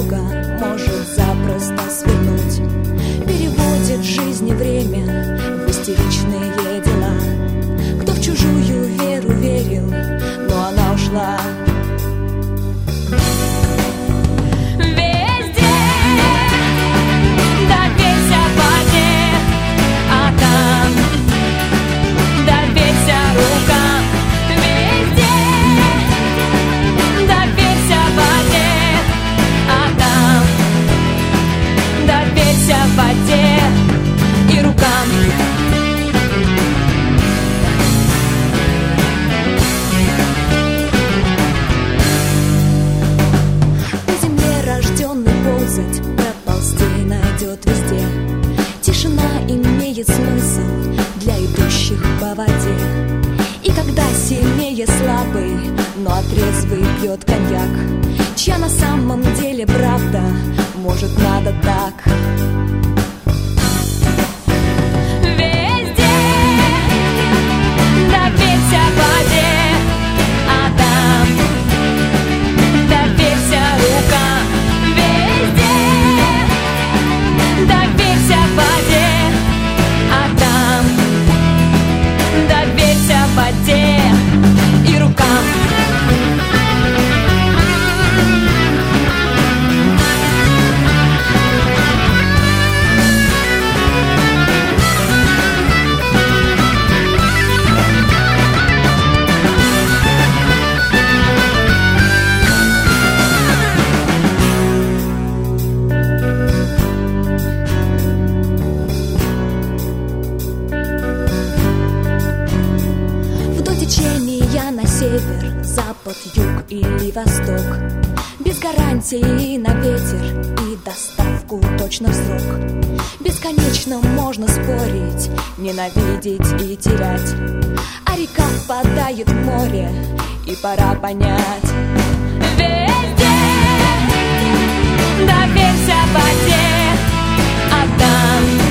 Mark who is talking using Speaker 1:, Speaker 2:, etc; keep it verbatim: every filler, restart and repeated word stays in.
Speaker 1: дорога может запросто свернуть, переводит жизнь и время в истеричные дела. Кто в чужую веру верил, но она ушла. В воде и рукам. По земле рожденный ползать, проползти найдет везде. Тишина имеет смысл для идущих по воде. И когда сильнее слабый, но отрезвый пьет коньяк, чья на самом деле правда, может, надо так. Течения на север, запад, юг или восток, без гарантии на ветер и доставку точно в срок. Бесконечно можно спорить, ненавидеть и терять, а река впадает в море, и пора понять: везде доверься воде, отдам.